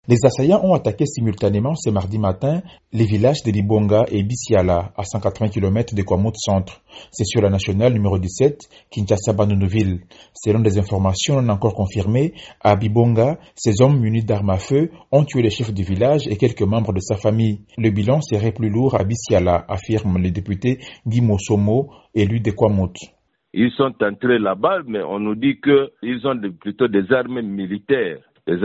Les assaillants ont attaqué simultanément ce mardi matin les villages de Libonga et Bisiala, à 180 km de Kwamout Centre. C'est sur la nationale numéro 17, Kinshasa-Bandunuville. Selon des informations non encore confirmées, à Bibonga, ces hommes munis d'armes à feu ont tué le chef du village et quelques membres de sa famille. Le bilan serait plus lourd à Bisiala, affirme le député Guy Mossomo, élu de Kwamout. Ils sont entrés là-bas, mais on nous dit qu'ils ont plutôt des armes militaires.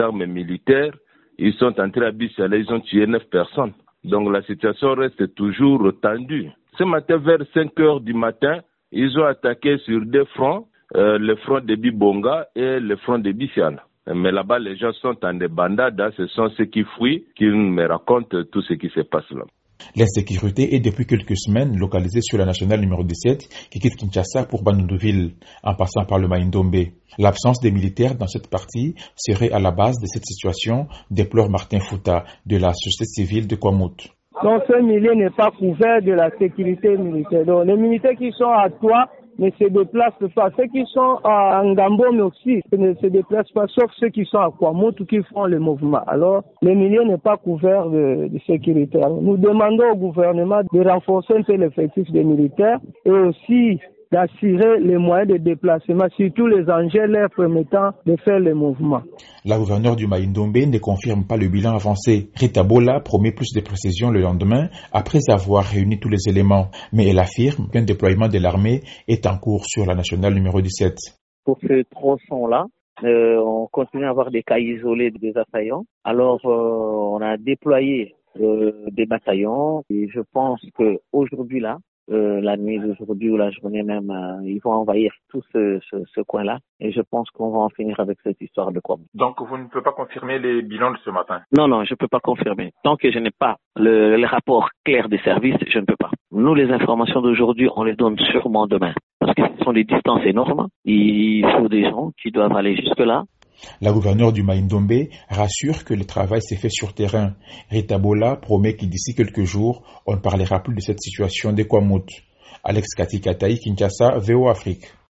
Ils sont entrés à Bisiala, ils ont tué 9 personnes. Donc la situation reste toujours tendue. Ce matin, vers 5 heures du matin, ils ont attaqué sur 2 fronts, le front de Bibonga et le front de Bisiala. Mais là-bas, les gens sont en débandade, ce sont ceux qui fuient, qui me racontent tout ce qui se passe là. L'insécurité est depuis quelques semaines localisée sur la nationale numéro 17 qui quitte Kinshasa pour Bandunuville, en passant par le Maïndombe. L'absence des militaires dans cette partie serait à la base de cette situation, déplore Martin Fouta de la société civile de Kwamout. Donc ce milieu n'est pas couvert de la sécurité militaire. Donc les militaires qui sont à Toua ne se déplacent pas. Ceux qui sont à Ngambo mais aussi ne se déplacent pas, sauf ceux qui sont à Kwamout ou qui font le mouvement. Alors, le milieu n'est pas couvert de sécurité. Alors, nous demandons au gouvernement de renforcer un peu l'effectif des militaires et aussi d'assurer les moyens de déplacement, surtout les engins leur permettant de faire le mouvement. La gouverneure du Maïndombe ne confirme pas le bilan avancé. Rita Bola promet plus de précisions le lendemain après avoir réuni tous les éléments, mais elle affirme qu'un déploiement de l'armée est en cours sur la nationale numéro 17. Pour ce tronçon-là, on continue à avoir des cas isolés des assaillants. Alors, on a déployé des bataillons et je pense qu'aujourd'hui là, la nuit d'aujourd'hui ou la journée même, ils vont envahir tout ce coin-là. Et je pense qu'on va en finir avec cette histoire de Kwamout. Donc vous ne pouvez pas confirmer les bilans de ce matin? Non, je ne peux pas confirmer. Tant que je n'ai pas le rapport clair des services, je ne peux pas. Nous, les informations d'aujourd'hui, on les donne sûrement demain. Parce que ce sont des distances énormes. Il faut des gens qui doivent aller jusque-là. La gouverneure du Maïndombe rassure que le travail s'est fait sur terrain. Rita Bola promet que d'ici quelques jours, on ne parlera plus de cette situation de Kwamout. Alex Katikataï, Kinshasa, VO Afrique.